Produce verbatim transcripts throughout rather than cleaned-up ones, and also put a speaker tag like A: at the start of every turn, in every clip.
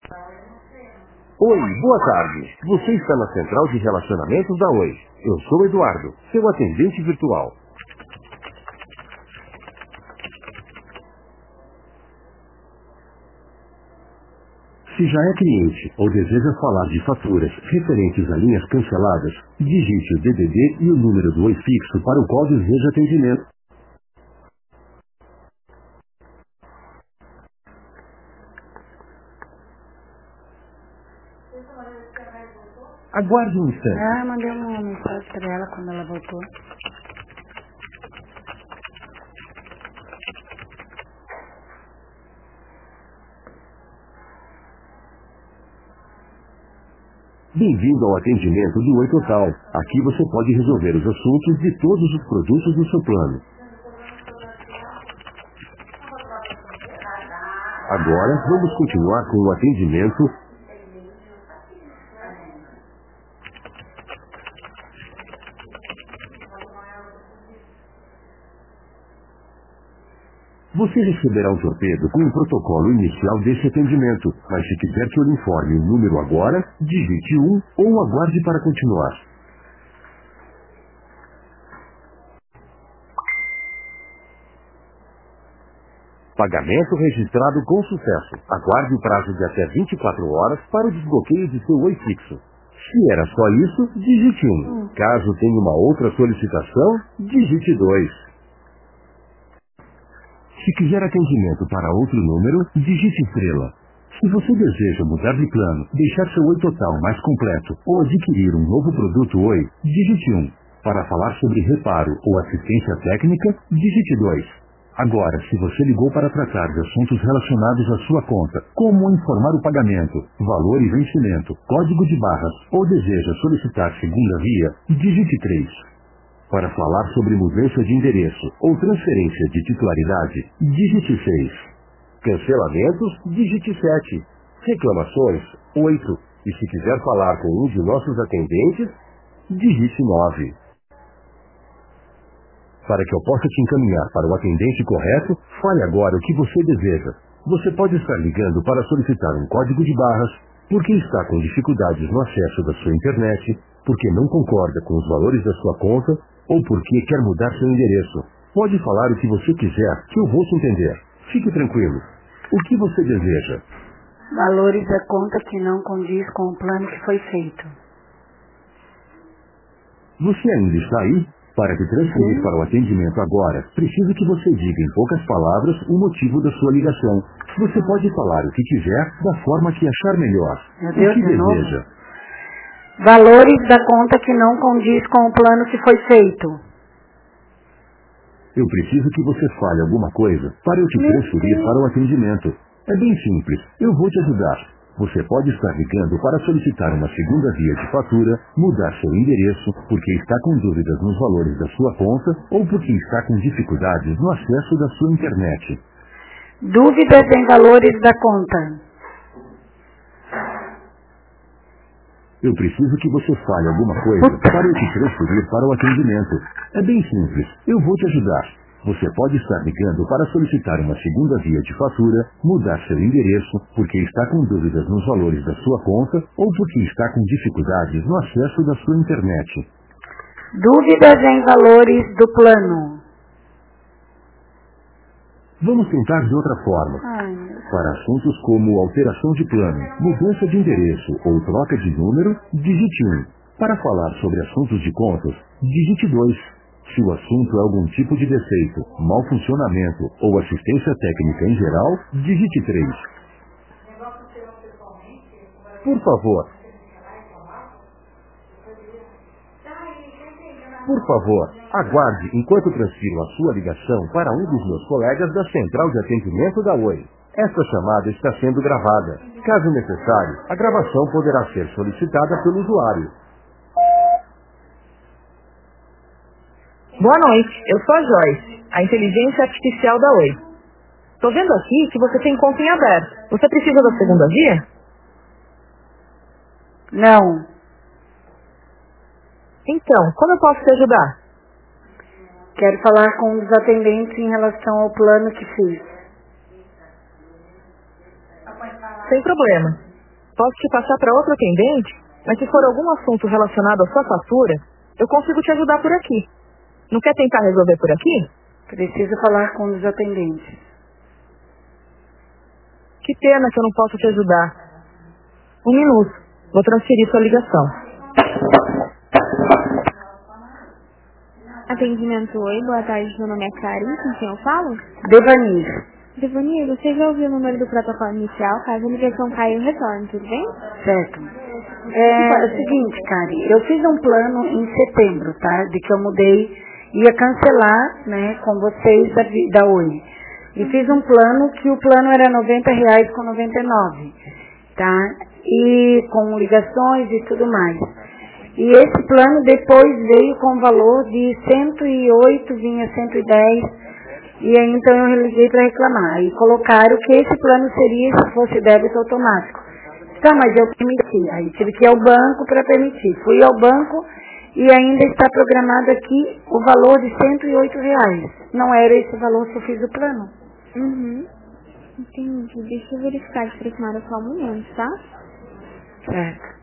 A: Oi, boa tarde. Você está na Central de Relacionamentos da Oi. Eu sou Eduardo, seu atendente virtual. Se já é cliente ou deseja falar de faturas referentes a linhas canceladas, digite o D D D e o número do Oi fixo para o qual deseja atendimento. Aguarde um instante.
B: Ah, eu mandei uma mensagem para ela quando ela voltou.
A: Bem-vindo ao atendimento do Oi Total. Aqui você pode resolver os assuntos de todos os produtos do seu plano. Agora, vamos continuar com o atendimento. Você receberá um torpedo com o protocolo inicial desse atendimento, mas se quiser que eu lhe informe o número agora, digite um ou aguarde para continuar. Pagamento registrado com sucesso. Aguarde o prazo de até vinte e quatro horas para o desbloqueio de seu Oi fixo. Se era só isso, digite um. Caso tenha uma outra solicitação, digite dois. Se quiser atendimento para outro número, digite estrela. Se você deseja mudar de plano, deixar seu Oi Total mais completo ou adquirir um novo produto Oi, digite um. Para falar sobre reparo ou assistência técnica, digite dois. Agora, se você ligou para tratar de assuntos relacionados à sua conta, como informar o pagamento, valor e vencimento, código de barras, ou deseja solicitar segunda via, digite três. Para falar sobre mudança de endereço ou transferência de titularidade, digite seis. Cancelamentos, digite sete. Reclamações, oito. E se quiser falar com um de nossos atendentes, digite nove. Para que eu possa te encaminhar para o atendente correto, fale agora o que você deseja. Você pode estar ligando para solicitar um código de barras, porque está com dificuldades no acesso da sua internet, porque não concorda com os valores da sua conta, ou porque quer mudar seu endereço. Pode falar o que você quiser, que eu vou te entender. Fique tranquilo. O que você deseja?
B: Valores da conta que não condiz com o plano que foi feito.
A: Você ainda está aí? Para te transferir
B: Sim.
A: para o atendimento agora, preciso que você diga em poucas palavras o motivo da sua ligação. Você pode falar o que quiser, da forma que achar melhor.
B: Meu Deus,
A: o que
B: de novo?
A: deseja?
B: Valores da conta que não condiz com o plano que foi feito.
A: Eu preciso que você fale alguma coisa para eu te
B: Meu
A: transferir
B: Deus.
A: para o atendimento. É bem simples, eu vou te ajudar. Você pode estar ligando para solicitar uma segunda via de fatura, mudar seu endereço, porque está com dúvidas nos valores da sua conta, ou porque está com dificuldades no acesso da sua internet.
B: Dúvidas em valores da conta.
A: Eu preciso que você fale alguma coisa para eu te transferir para o atendimento. É bem simples, eu vou te ajudar. Você pode estar ligando para solicitar uma segunda via de fatura, mudar seu endereço, porque está com dúvidas nos valores da sua conta, ou porque está com dificuldades no acesso da sua internet.
B: Dúvidas em valores do plano.
A: Vamos tentar de outra forma.
B: Ai, meu Deus.
A: Para assuntos como alteração de plano, mudança de endereço ou troca de número, digite um. Para falar sobre assuntos de contas, digite dois. Se o assunto é algum tipo de defeito, mau funcionamento ou assistência técnica em geral, digite três. Por favor. Por favor, aguarde enquanto transfiro a sua ligação para um dos meus colegas da Central de Atendimento da Oi. Esta chamada está sendo gravada. Caso necessário, a gravação poderá ser solicitada pelo usuário.
C: Boa noite, eu sou a Joyce, a inteligência artificial da Oi. Tô vendo aqui que você tem conta em aberto. Você precisa da segunda via?
B: Não.
C: Então, como eu posso te ajudar?
B: Quero falar com um dos atendentes em relação ao plano que fiz.
C: Sem problema. Posso te passar para outro atendente, mas se for algum assunto relacionado à sua fatura, eu consigo te ajudar por aqui. Não quer tentar resolver por aqui?
B: Preciso falar com os atendentes.
C: Que pena que eu não posso te ajudar. Um minuto. Vou transferir sua ligação.
D: Atendimento oi, boa tarde, meu nome é Karen, com quem eu falo?
B: Devanir.
D: Devanir, você já ouviu o número do protocolo inicial? Caso a ligação caia, eu retorno, tudo bem?
B: Certo. É, é o seguinte, Karen, eu fiz um plano em setembro, tá? De que eu mudei, ia cancelar, né, com vocês da, da Oi. E fiz um plano que o plano era noventa reais com noventa e nove, tá? E com ligações e tudo mais. E esse plano depois veio com valor de cento e oito, vinha cento e dez, e aí então eu liguei para reclamar. E colocaram que esse plano seria se fosse débito automático. Tá, mas eu permiti. Aí tive que ir ao banco para permitir. Fui ao banco e ainda está programado aqui o valor de cento e oito reais. Não era esse valor que eu fiz o plano.
D: Uhum. Entendi. Deixa eu verificar de aproximar só um momento, tá?
B: Certo.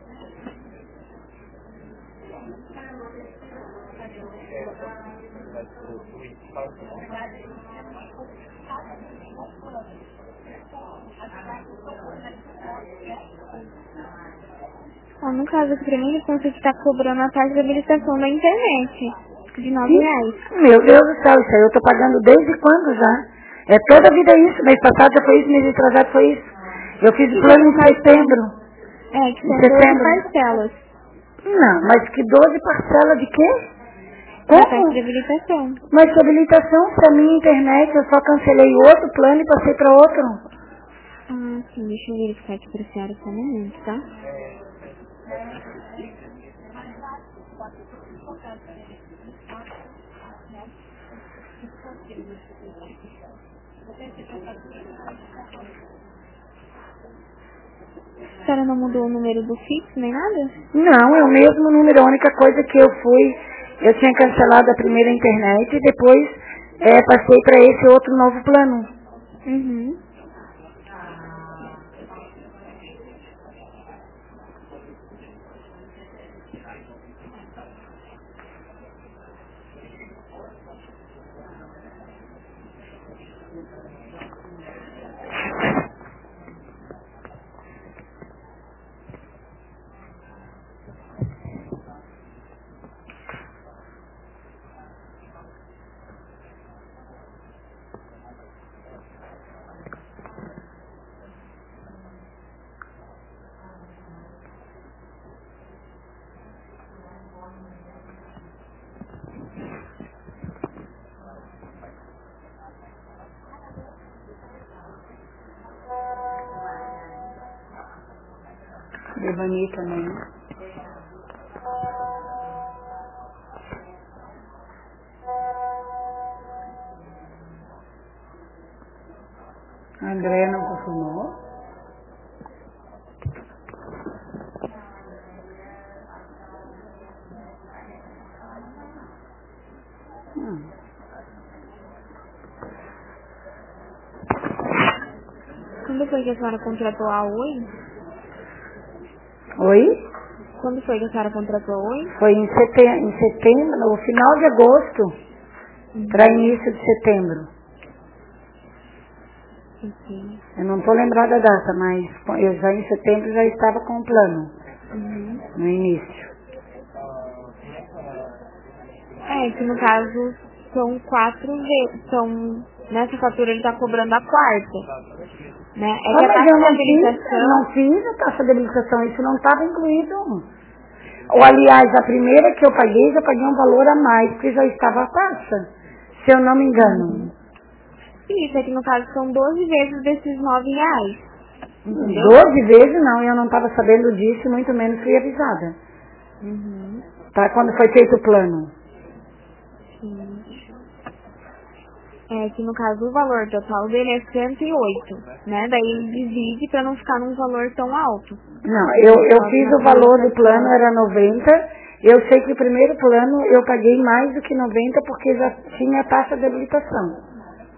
D: Ó, no caso aqui pra mim, ele conta que está cobrando a taxa de habilitação da internet, de nove reais.
B: Meu Deus do céu, isso aí eu tô pagando desde quando já? É toda a vida isso, mês passado já foi isso, mês atrasado foi isso. Eu fiz o plano em setembro.
D: É, que
B: em
D: são
B: setembro.
D: doze parcelas.
B: Não, mas que doze parcelas de quê?
D: Da taxa
B: Como?
D: de habilitação.
B: Mas que habilitação, se a minha internet, eu só cancelei outro plano e passei para outro.
D: Ah, sim, deixa eu verificar aqui pra senhora só um momento, tá? A senhora não mudou o número do fixo nem nada?
B: Não, é o mesmo número. A única coisa que eu fui, eu tinha cancelado a primeira internet e depois é, passei para esse outro novo plano.
D: Uhum.
B: Devani também. A Andréia não confirmou. Hum.
D: Quando foi que a senhora contratou a Oi?
B: Oi?
D: Quando foi que a senhora contratou a Oi?
B: Foi em setembro, em setembro, no final de agosto,
D: Uhum.
B: para início de setembro.
D: Entendi.
B: Eu não estou lembrada da data, mas eu já em setembro já estava com o plano,
D: Uhum.
B: no início.
D: É, que no caso são quatro vezes, são, nessa fatura ele está cobrando a quarta, né? É que
B: Ah,
D: a
B: mas
D: taxa
B: eu
D: de
B: não fiz,
D: habilitação...
B: não fiz a taxa de habilitação, isso não estava incluído. Ou aliás, a primeira que eu paguei, já paguei um valor a mais, porque já estava a taxa, se eu não me engano.
D: Isso, é que no caso são doze vezes desses nove reais. Entendeu?
B: Doze vezes não, eu não estava sabendo disso, muito menos fui avisada.
D: Uhum.
B: Tá, quando foi feito o plano.
D: Sim. É que no caso o valor total dele é cento e oito, né? Daí ele divide para não ficar num valor tão alto.
B: Não, eu, eu fiz o valor do plano, era noventa. Eu sei que o primeiro plano eu paguei mais do que noventa porque já tinha a taxa de habilitação.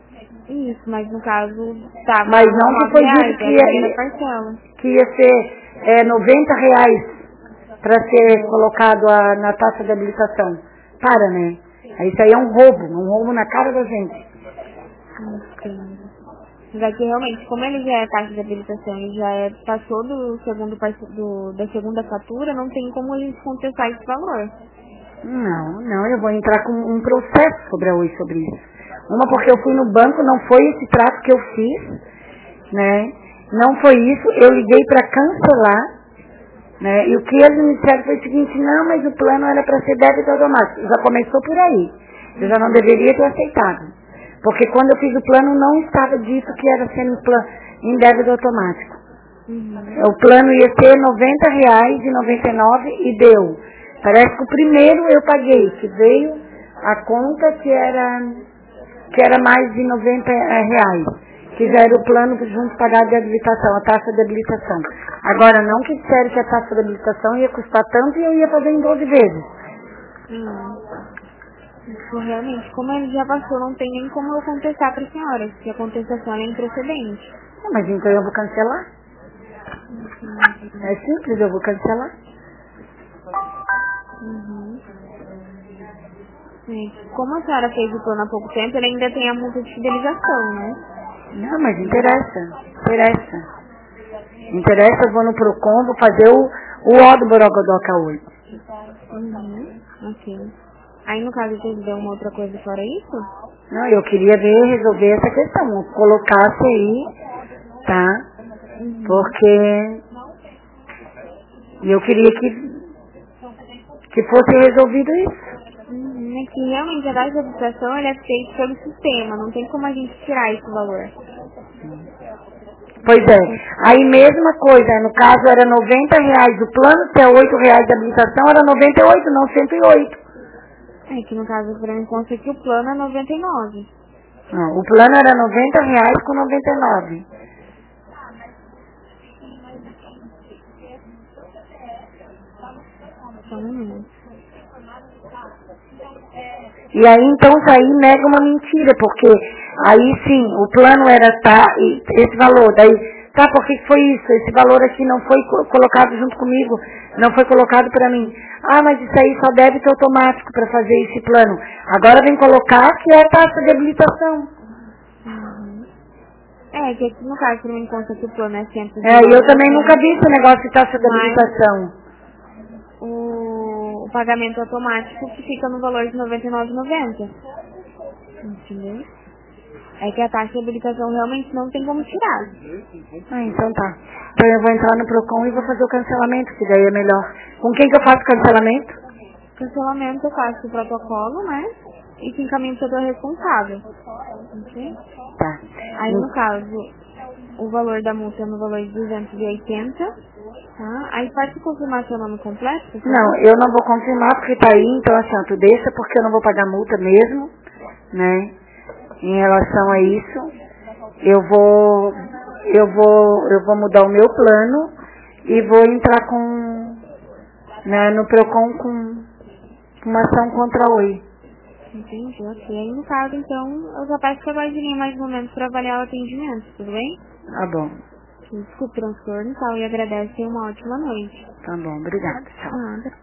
D: Isso, mas no caso tava
B: Mas não que foi dito que ia,
D: parcela.
B: que ia ser é, noventa reais para ser colocado a, na taxa de habilitação. Para, né? Isso aí é um roubo, um roubo na cara da gente.
D: Entendo. Já que realmente, como ele já é taxa de habilitação e já é, passou do segundo, do, da segunda fatura, não tem como eles contestar esse valor.
B: Não, não, eu vou entrar com um processo sobre a Oi sobre isso. Uma porque eu fui no banco, não foi esse trato que eu fiz, né? Não foi isso, eu liguei para cancelar, né? E o que eles me disseram foi o seguinte, não, mas o plano era para ser débito automático. Já começou por aí. Eu já não deveria ter aceitado. Porque quando eu fiz o plano não estava dito que era sendo em débito automático. Uhum. O plano ia ser noventa reais e noventa e nove e deu. Parece que o primeiro eu paguei, que veio a conta que era, que era mais de noventa reais. Que já era o plano junto pagado de habilitação, a taxa de habilitação. Agora não que disseram que a taxa de habilitação ia custar tanto e eu ia fazer em doze vezes.
D: Hum. Isso realmente, como ele já passou, não tem nem como eu contestar para a senhora, porque a contestação é improcedente.
B: Ah, mas então eu vou cancelar. Uhum. É simples, eu vou cancelar.
D: Uhum. Como a senhora fez o plano há pouco tempo, ele ainda tem a multa de fidelização, né?
B: Não, mas interessa, interessa. Interessa, eu vou no Procon, vou fazer o, o O do Borogodoca hoje.
D: Uhum, ok. Aí no caso vocês dão uma outra coisa fora isso?
B: Não, eu queria ver, resolver essa questão, colocasse aí, tá? Uhum. Porque eu queria que, que fosse resolvido isso.
D: Uhum, é que realmente a taxa de habilitação ele é feito pelo sistema, não tem como a gente tirar esse valor.
B: Pois é, aí mesma coisa, no caso era noventa reais o plano, se é oito reais de habilitação, era noventa e oito, não cento e oito.
D: É que no caso para mim consta que o plano é noventa e nove.
B: Não, o plano era noventa reais com noventa e nove.
D: Só um minuto.
B: E aí então isso aí nega uma mentira, porque aí sim, o plano era tá, esse valor, daí, tá, por que foi isso? Esse valor aqui não foi colocado junto comigo, não foi colocado para mim. Ah, mas isso aí só débito automático para fazer esse plano. Agora vem colocar que é a taxa de habilitação.
D: Uhum. É, que aqui no caso para mim consta que o plano é sempre...
B: É, e eu também nunca vi esse negócio de taxa de habilitação.
D: O, o pagamento automático que fica no valor de noventa e nove reais e noventa centavos. Entendeu? É que a taxa de habilitação realmente não tem como tirar.
B: Ah, então tá. Então eu vou entrar no Procon e vou fazer o cancelamento, que daí é melhor. Com quem que eu faço cancelamento?
D: Cancelamento eu faço o protocolo, né? E que encaminho para o responsável. Ok?
B: Tá.
D: Aí no caso, o valor da multa é no valor de duzentos e oitenta. Tá? Aí pode confirmar seu nome completo?
B: Não, eu não vou confirmar porque tá aí, então assim, ó, tu deixa porque eu não vou pagar multa mesmo, né? Em relação a isso, eu vou, eu vou, eu vou mudar o meu plano e vou entrar com, né, no Procon com uma ação contra a Oi.
D: Entendi, ok. Aí no caso, então, eu já peço que eu guarde mais momentos para avaliar o atendimento, tudo bem?
B: Tá bom.
D: Desculpe o transtorno e tal, e agradeço e uma ótima noite.
B: Tá bom, obrigada. Tchau.
D: Nada.